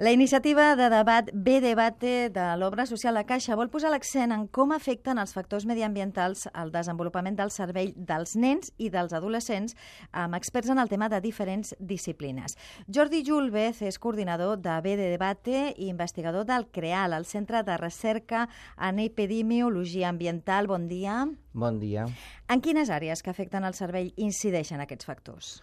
La iniciativa de debat B-Debate de l'Obra Social La Caixa vol posar l'accent en com afecten els factors mediambientals al desenvolupament del cervell dels nens i dels adolescents amb experts en el tema de diferents disciplines. Jordi Julvez és coordinador de B-Debate i investigador del CREAL, el Centre de Recerca en Epidemiologia Ambiental. Bon dia. Bon dia. En quines àrees que afecten el cervell incideixen aquests factors?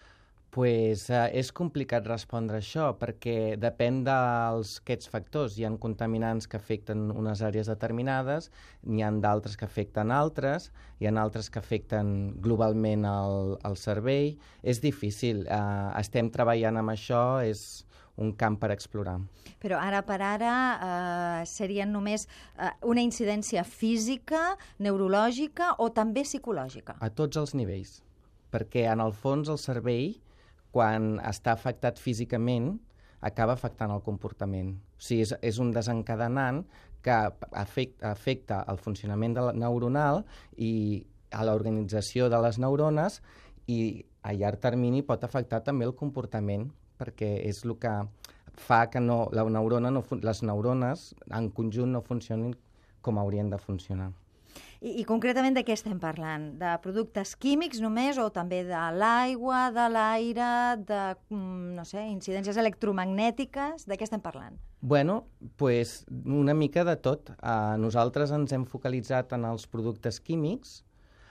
És complicat respondre això perquè depèn d'aquests factors. Hi ha contaminants que afecten unes àrees determinades, n'hi ha d'altres que afecten altres, hi ha altres que afecten globalment el cervell. És difícil, estem treballant amb això, és un camp per explorar. Però ara per ara serien només una incidència física, neurològica o també psicològica? A tots els nivells, perquè en el fons el cervell, quan està afectat físicament, acaba afectant el comportament. O sigui, és un desencadenant que afecta el funcionament neuronal i a l'organització de les neurones i a llarg termini pot afectar també el comportament, perquè és el que fa que les neurones en conjunt no funcionin com haurien de funcionar. I concretament de què estem parlant? De productes químics només o també de l'aigua, de l'aire, de, no sé, incidències electromagnètiques? De què estem parlant? Bueno, pues una mica de tot. Nosaltres ens hem focalitzat en els productes químics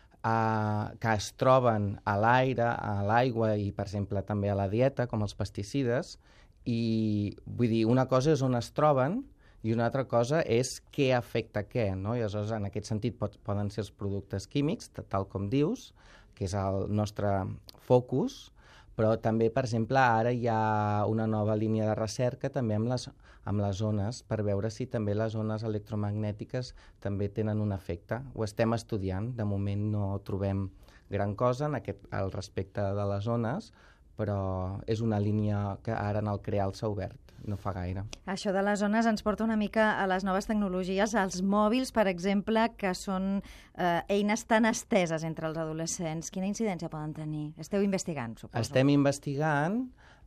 que es troben a l'aire, a l'aigua i, per exemple, també a la dieta, com els pesticides. I vull dir, una cosa és on es troben i una altra cosa és què afecta què, no? I aleshores, en aquest sentit, poden ser els productes químics, tal com dius, que és el nostre focus, però també, per exemple, ara hi ha una nova línia de recerca també amb les ones, per veure si també les ones electromagnètiques també tenen un efecte. Ho estem estudiant, de moment no trobem gran cosa al respecte de les ones, però és una línia que ara en el CREAL s'ha obert, no fa gaire. Això de les ones ens porta una mica a les noves tecnologies, als mòbils, per exemple, que són eines tan esteses entre els adolescents. Quina incidència poden tenir? Esteu investigant, suposo. Estem investigant.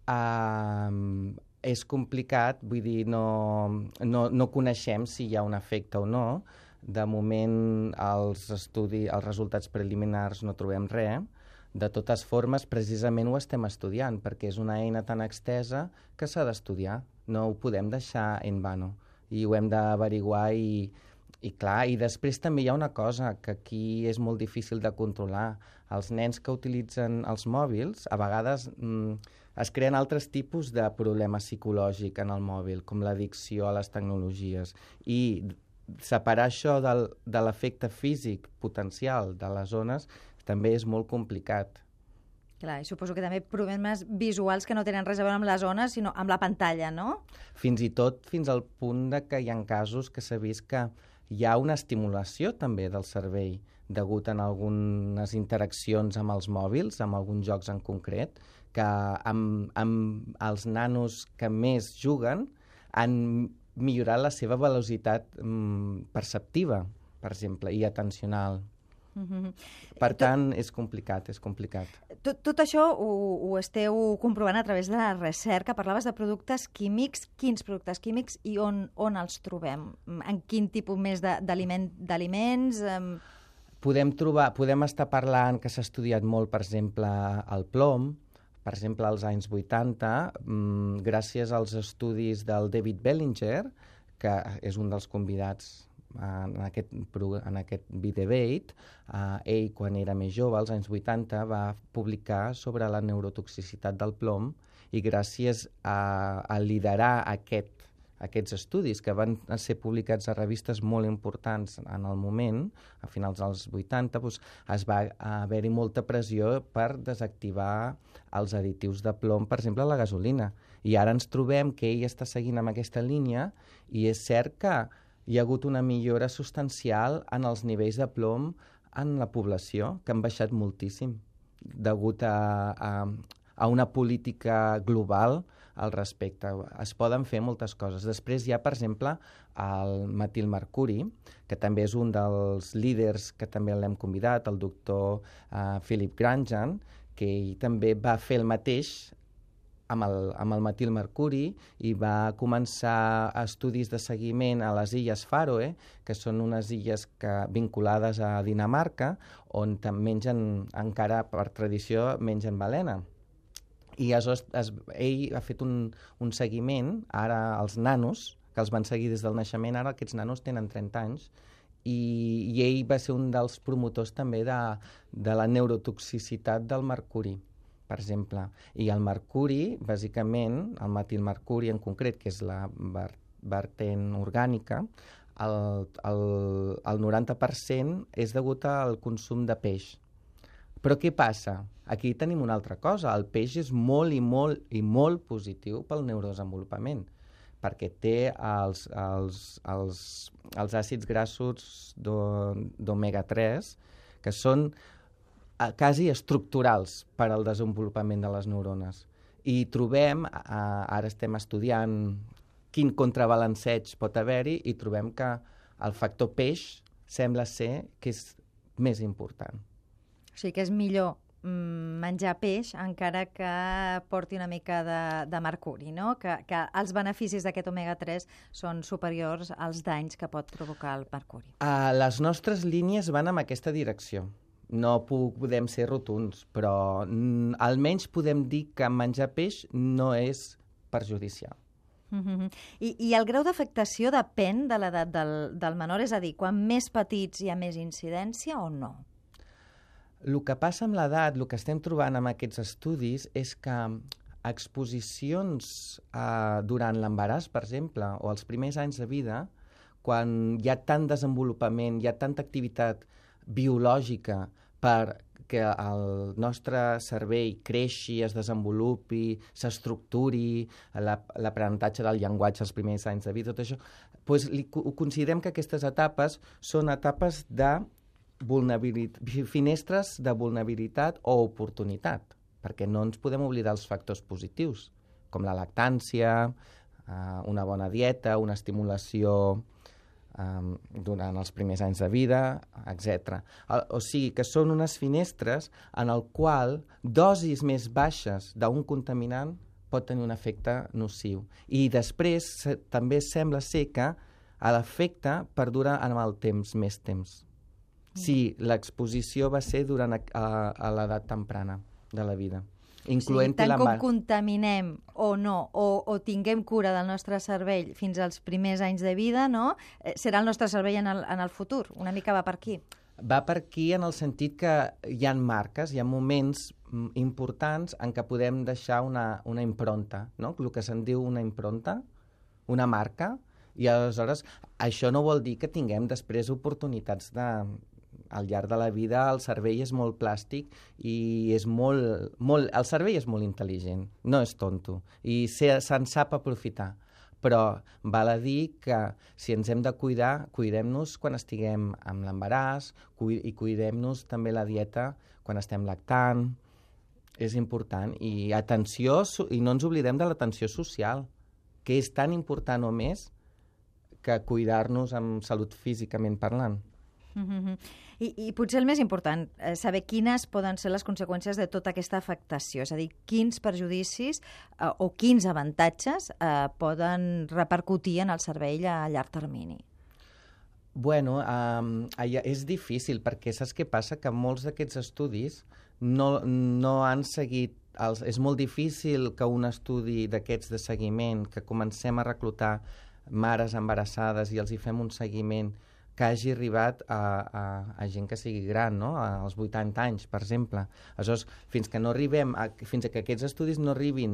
És complicat, vull dir, no coneixem si hi ha un efecte o no. De moment, els resultats preliminars no trobem res. De totes formes, precisament ho estem estudiant, perquè és una eina tan extesa que s'ha d'estudiar. No ho podem deixar en vano. I ho hem d'averiguar i clar, i després també hi ha una cosa que aquí és molt difícil de controlar. Els nens que utilitzen els mòbils, a vegades es creen altres tipus de problema psicològic en el mòbil, com l'addicció a les tecnologies. I separar això de l'efecte físic potencial de les zones també és molt complicat. Clar, i suposo que també problemes visuals que no tenen res a veure amb les zones, sinó amb la pantalla, no? Fins i tot fins al punt de que hi ha casos que s'ha vist que hi ha una estimulació també del cervell degut a algunes interaccions amb els mòbils, amb alguns jocs en concret, que amb els nanos que més juguen han millorat la seva velocitat perceptiva, per exemple, i atencional. Per tant, és complicat. Tot això ho esteu comprovant a través de la recerca. Parlaves de productes químics. Quins productes químics i on els trobem? En quin tipus més d'aliments? Podem estar parlant que s'ha estudiat molt, per exemple, el plom, per exemple, als anys 80, gràcies als estudis del David Bellinger, que és un dels convidats en aquest B-Debate. Ell, quan era més jove, als anys 80, va publicar sobre la neurotoxicitat del plom i gràcies a liderar aquests estudis que van ser publicats a revistes molt importants en el moment, a finals dels 80, es va haver-hi molta pressió per desactivar els additius de plom, per exemple, a la gasolina. I ara ens trobem que ell està seguint amb aquesta línia i és cert que hi ha hagut una millora substancial en els nivells de plom en la població, que han baixat moltíssim, degut a una política global al respecte. Es poden fer moltes coses. Després hi ha, per exemple, el metilmercuri, que també és un dels líders que també l'hem convidat, el doctor Philip Grandjean, que ell també va fer el mateix amb el metilmercuri i va començar estudis de seguiment a les illes Faroe, que són unes illes vinculades a Dinamarca, on mengen, encara per tradició, mengen balena. I ell ha fet un seguiment, ara els nanos, que els van seguir des del naixement, ara aquests nanos tenen 30 anys, i ell va ser un dels promotors també de la neurotoxicitat del mercuri, per exemple. I el mercuri, bàsicament, el metilmercuri en concret, que és la vertent orgànica, el 90% és degut al consum de peix. Però què passa? Aquí tenim una altra cosa. El peix és molt i molt positiu pel neurodesenvolupament, perquè té els àcids grassos d'omega-3, que són quasi estructurals per al desenvolupament de les neurones. I trobem, ara estem estudiant quin contrabalanceig pot haver-hi, i trobem que el factor peix sembla ser que és més important. O sigui que és millor menjar peix encara que porti una mica de mercuri, no? Que els beneficis d'aquest omega-3 són superiors als danys que pot provocar el mercuri. Les nostres línies van en aquesta direcció. No podem ser rotunds, però almenys podem dir que menjar peix no és perjudicial. I el grau d'afectació depèn de l'edat del menor? És a dir, quan més petits hi ha més incidència o no? El que passa amb l'edat, el que estem trobant amb aquests estudis, és que exposicions durant l'embaràs, per exemple, o els primers anys de vida, quan hi ha tant desenvolupament, hi ha tanta activitat biològica perquè el nostre cervell creixi, es desenvolupi, s'estructuri, l'aprenentatge del llenguatge els primers anys de vida, tot això, doncs considerem que aquestes etapes són etapes de finestres de vulnerabilitat o oportunitat, perquè no ens podem oblidar els factors positius, com la lactància, una bona dieta, una estimulació durant els primers anys de vida, etc. O sigui que són unes finestres en el qual dosis més baixes d'un contaminant pot tenir un efecte nociu. I després també sembla ser que l'efecte perdura en el temps, més temps. Si l'exposició va ser durant a l'edat temprana de la vida. Incloent tant com contaminem o no, o tinguem cura del nostre cervell fins als primers anys de vida, no? Serà el nostre cervell en el futur. Una mica va per aquí. Va per aquí en el sentit que hi ha marques, hi ha moments importants en què podem deixar una impronta, no? El que se'n diu una impronta, una marca, i aleshores això no vol dir que tinguem després oportunitats al llarg de la vida. El cervell és molt plàstic i és el cervell és molt intel·ligent, no és tonto, i se'n sap aprofitar. Però val a dir que si ens hem de cuidar, cuidem-nos quan estiguem amb l'embaràs i cuidem-nos també la dieta quan estem lactant. És important. I atenció, i no ens oblidem de l'atenció social, que és tan important o més que cuidar-nos amb salut físicament parlant. I potser el més important, saber quines poden ser les conseqüències de tota aquesta afectació, és a dir, quins perjudicis o quins avantatges poden repercutir en el cervell a llarg termini. Bueno, és difícil, perquè saps què passa? Que molts d'aquests estudis no han seguit. És molt difícil que un estudi d'aquests de seguiment, que comencem a reclutar mares embarassades i els hi fem un seguiment que hagi arribat a gent que sigui gran, no? Als 80 anys, per exemple. Aleshores, fins que aquests estudis no arribin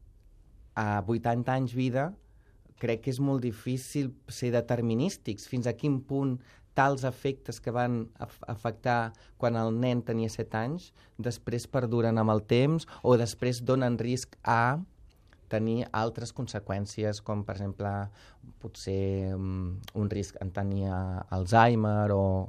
a 80 anys vida, crec que és molt difícil ser determinístics. Fins a quin punt tals efectes que van afectar quan el nen tenia 7 anys després perduren amb el temps o després donen risc a tenir altres conseqüències, com, per exemple, potser un risc en tenir Alzheimer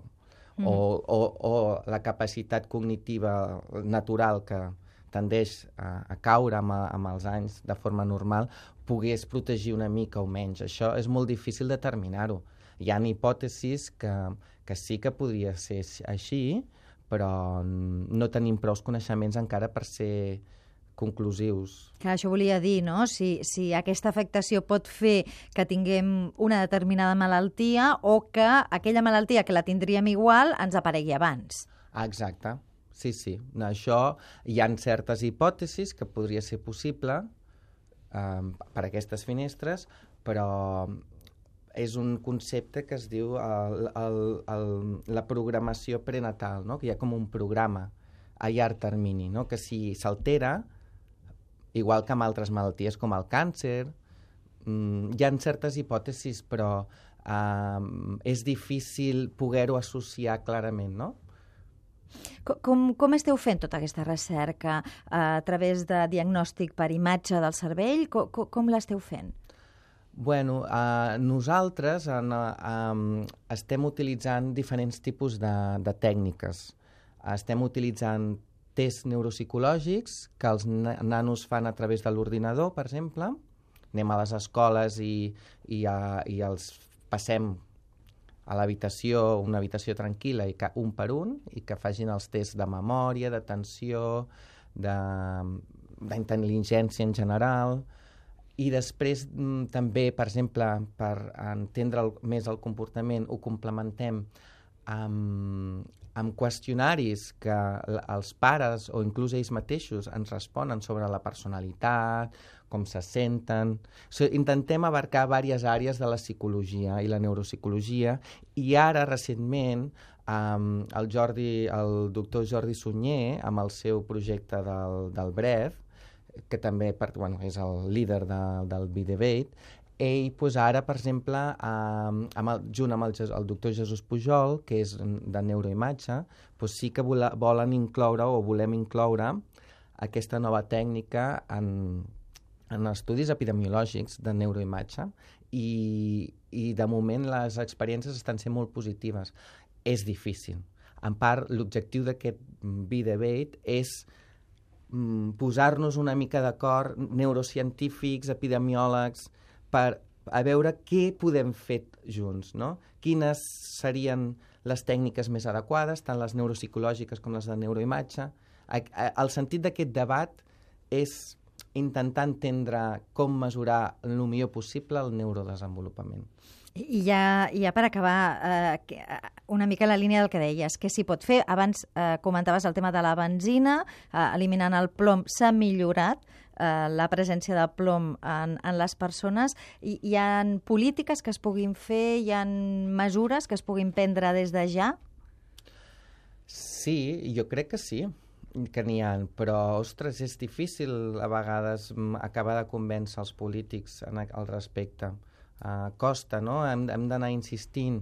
o la capacitat cognitiva natural que tendeix a caure amb els anys de forma normal, pogués protegir una mica o menys. Això és molt difícil determinar-ho. Hi ha hipòtesis que sí que podria ser així, però no tenim prou coneixements encara per ser conclusius. Clar, això volia dir, no? Si aquesta afectació pot fer que tinguem una determinada malaltia o que aquella malaltia que la tindríem igual ens aparegui abans. Exacte, sí. Això hi ha certes hipòtesis que podria ser possible per aquestes finestres, però és un concepte que es diu la programació prenatal, no? Que hi ha com un programa a llarg termini, no? Que si s'altera, igual que amb altres malalties com el càncer, hi ha certes hipòtesis, però és difícil poder-ho associar clarament, no? Com esteu fent tota aquesta recerca? A través de diagnòstic per imatge del cervell? Com l'esteu fent? Bueno, nosaltres estem utilitzant diferents tipus de tècniques. Estem utilitzant tests neuropsicològics que els nanos fan a través de l'ordinador, per exemple. Anem a les escoles i els passem a l'habitació, una habitació tranquil·la, un per un, i que facin els tests de memòria, d'atenció, d'intel·ligència en general. I després també, per exemple, per entendre més el comportament, ho complementem amb qüestionaris que els pares o inclús ells mateixos ens responen sobre la personalitat, com se senten. Intentem abarcar diverses àrees de la psicologia i la neuropsicologia, i ara, recentment, el doctor Jordi Sunyer, amb el seu projecte del BREF, que també és el líder del B-Debate, ell ara, per exemple, junt amb el doctor Jesús Pujol, que és de neuroimatge, sí que volen incloure o volem incloure aquesta nova tècnica en estudis epidemiològics de neuroimatge, i de moment les experiències estan sent molt positives. És difícil. En part, l'objectiu d'aquest B-Debate és posar-nos una mica d'acord, neurocientífics, epidemiòlegs, per a veure què podem fer junts, no? Quines serien les tècniques més adequades, tant les neuropsicològiques com les de neuroimatge. El sentit d'aquest debat és intentar entendre com mesurar el millor possible el neurodesenvolupament. I ja per acabar, una mica la línia del que deies, què s'hi pot fer? Abans comentaves el tema de la benzina, eliminant el plom s'ha millorat la presència de plom en les persones. Hi ha polítiques que es puguin fer, hi ha mesures que es puguin prendre des de ja? Sí, jo crec que sí, que n'hi ha, però, ostres, és difícil a vegades acabar de convèncer els polítics al respecte. Costa, no? Hem d'anar insistint.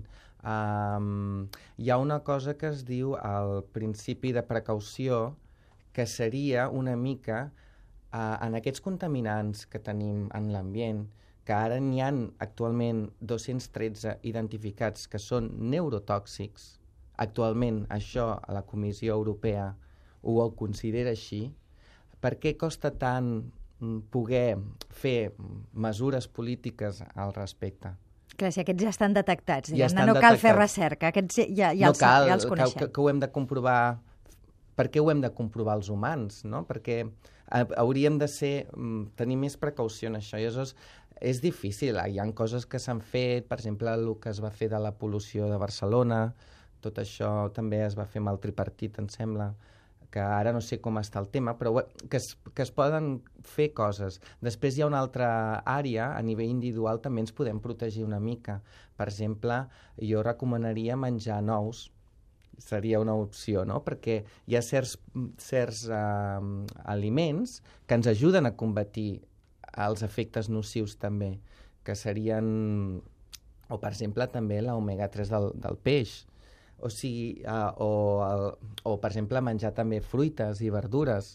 Hi ha una cosa que es diu el principi de precaució, que seria una mica en aquests contaminants que tenim en l'ambient, que ara n'hi ha actualment 213 identificats que són neurotòxics. Actualment això a la Comissió Europea ho considera així. Per què costa tant poder fer mesures polítiques al respecte? Clar, si aquests ja estan detectats, no cal fer recerca, aquests ja els coneixem. Que ho hem de comprovar. Per què ho hem de comprovar els humans, no? Perquè hauríem de tenir més precaució en això. I aleshores és difícil. Hi ha coses que s'han fet, per exemple, el que es va fer de la pol·lució de Barcelona, tot això també es va fer amb el tripartit, em sembla, que ara no sé com està el tema, però que es poden fer coses. Després hi ha una altra àrea, a nivell individual també ens podem protegir una mica. Per exemple, jo recomanaria menjar nous, seria una opció, no? Perquè hi ha certs aliments que ens ajuden a combatir els efectes nocius també, que serien, o per exemple també l'omega-3 del peix, o sigui, o per exemple menjar també fruites i verdures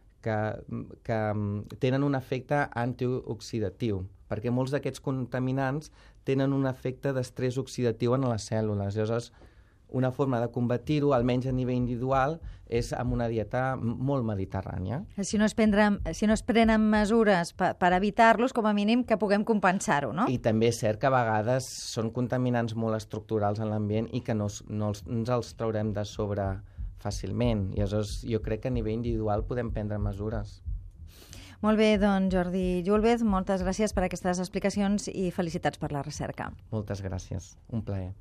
que tenen un efecte antioxidatiu, perquè molts d'aquests contaminants tenen un efecte d'estrès oxidatiu en les cèl·lules. Llavors, una forma de combatir-ho, almenys a nivell individual, és amb una dieta molt mediterrània. Si no es prenen mesures per evitar-los, com a mínim que puguem compensar-ho, no? I també és cert que a vegades són contaminants molt estructurals en l'ambient i que no ens els traurem de sobre fàcilment. I aleshores jo crec que a nivell individual podem prendre mesures. Molt bé, doncs Jordi Julvez, moltes gràcies per aquestes explicacions i felicitats per la recerca. Moltes gràcies, un plaer.